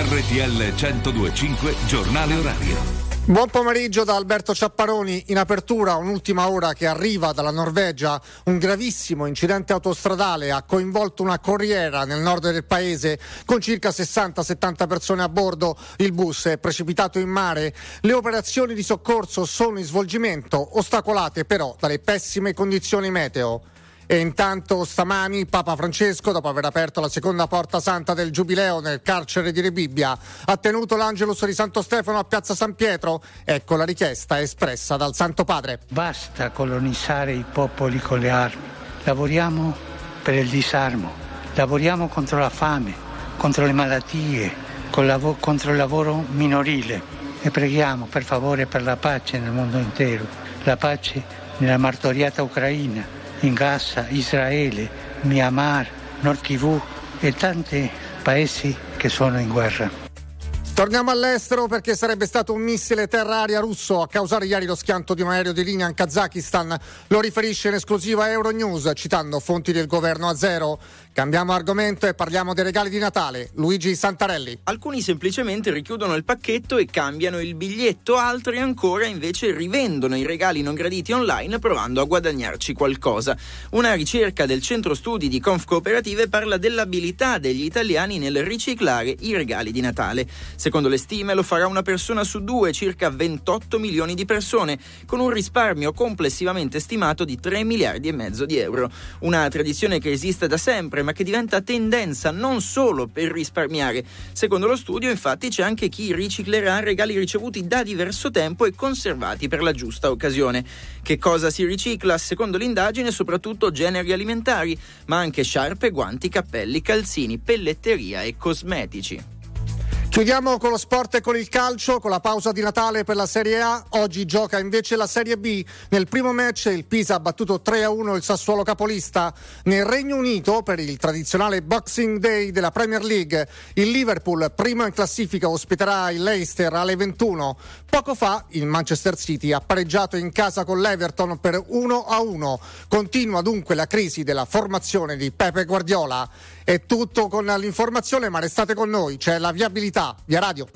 RTL 102.5 Giornale Orario. Buon pomeriggio da Alberto Ciapparoni. In apertura un'ultima ora che arriva dalla Norvegia. Un gravissimo incidente autostradale ha coinvolto una corriera nel nord del paese con circa 60-70 persone a bordo. Il bus è precipitato in mare. Le operazioni di soccorso sono in svolgimento, ostacolate però dalle pessime condizioni meteo. E intanto stamani Papa Francesco, dopo aver aperto la seconda porta santa del Giubileo nel carcere di Rebibbia, ha tenuto l'Angelus di Santo Stefano a Piazza San Pietro. Ecco la richiesta espressa dal Santo Padre. Basta colonizzare i popoli con le armi. Lavoriamo per il disarmo, lavoriamo contro la fame, contro le malattie, contro il lavoro minorile. E preghiamo per favore per la pace nel mondo intero, la pace nella martoriata Ucraina, in Gaza, Israele, Myanmar, Nord Kivu e tanti paesi che sono in guerra. Torniamo all'estero perché sarebbe stato un missile terra-aria russo a causare ieri lo schianto di un aereo di linea in Kazakistan. Lo riferisce in esclusiva Euronews citando fonti del governo azero. Cambiamo argomento e parliamo dei regali di Natale. Luigi Santarelli. Alcuni semplicemente richiudono il pacchetto e cambiano il biglietto, altri ancora invece rivendono i regali non graditi online provando a guadagnarci qualcosa. Una ricerca del centro studi di Confcooperative parla dell'abilità degli italiani nel riciclare i regali di Natale. Secondo le stime lo farà una persona su due, circa 28 milioni di persone, con un risparmio complessivamente stimato di 3 miliardi e mezzo di euro. Una tradizione che esiste da sempre, ma che diventa tendenza non solo per risparmiare. Secondo lo studio, infatti, c'è anche chi riciclerà regali ricevuti da diverso tempo e conservati per la giusta occasione. Che cosa si ricicla? Secondo l'indagine, soprattutto generi alimentari, ma anche sciarpe, guanti, cappelli, calzini, pelletteria e cosmetici. Chiudiamo con lo sport e con il calcio, con la pausa di Natale per la Serie A. Oggi gioca invece la Serie B. Nel primo match il Pisa ha battuto 3-1 il Sassuolo capolista. Nel Regno Unito, per il tradizionale Boxing Day della Premier League, il Liverpool, primo in classifica, ospiterà il Leicester alle 21. Poco fa il Manchester City ha pareggiato in casa con l'Everton per 1-1. Continua dunque la crisi della formazione di Pepe Guardiola. È tutto con l'informazione, ma restate con noi, c'è la viabilità. Via Radio.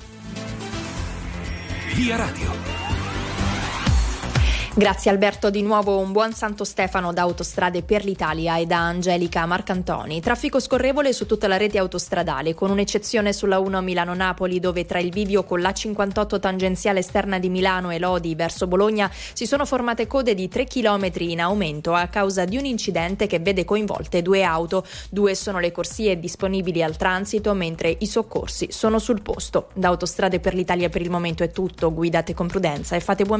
Via Radio. Grazie Alberto, di nuovo un buon Santo Stefano da Autostrade per l'Italia e da Angelica Marcantoni. Traffico scorrevole su tutta la rete autostradale, con un'eccezione sulla 1 Milano-Napoli, dove tra il bivio con l'A58 tangenziale esterna di Milano e Lodi verso Bologna si sono formate code di 3 km in aumento a causa di un incidente che vede coinvolte 2 auto. 2 sono le corsie disponibili al transito, mentre i soccorsi sono sul posto. Da Autostrade per l'Italia per il momento è tutto, guidate con prudenza e fate buon